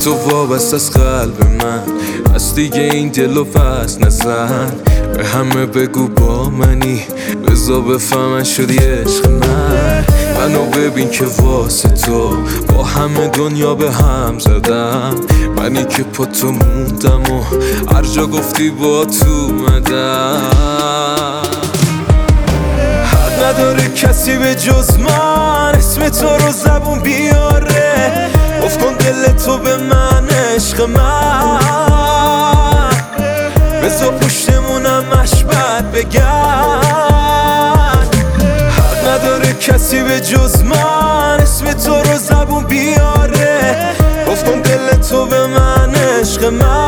تو وابست از قلب من، از دیگه این دلو فصل نزن. به همه بگو با منی، بزا بفهمن شدی عشق من. منو ببین که واسه تو با همه دنیا به هم زدم. منی که پا تو موندم و هر جا گفتی با تو اومدم. حد نداره کسی به جز من اسم تو رو زبون بیاره. گفت کن دل تو به من عشق من، بذار پشتمونمش بعد بگن. حد نداره کسی به جز من اسم تو رو زبون بیاره. گفت کن دل تو به من عشق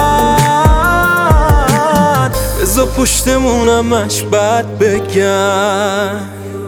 من، بذار پشتمونمش بعد بگن.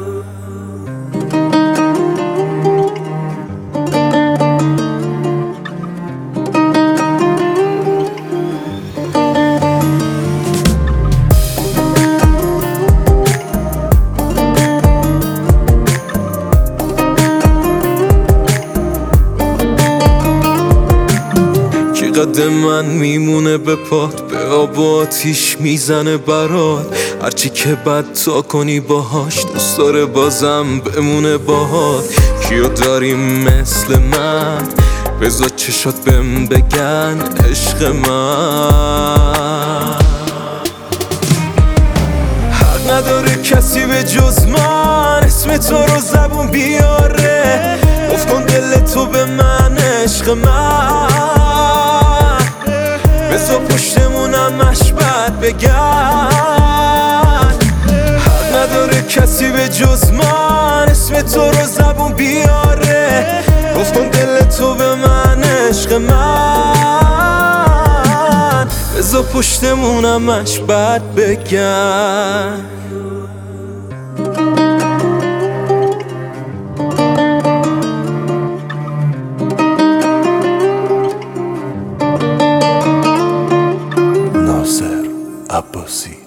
قد من میمونه به پات، به آب و آتیش میزنه برات. هرچی که بد تا کنی باهاش، دوست داره بازم بمونه باهات. کیو داریم مثل من؟ بذار چشات بهم بگن عشق من. حق نداره کسی به جز من اسم تو رو زبون بیاره. گفت کن دل تو به من عشق من، بذار پشتمونمش بعد بگن. حق نداره کسی به جز من اسم تو رو زبون بیاره. گفت کن دل تو به من عشق من، بذار پشتمونمش بعد بگن. ناصر عباسی.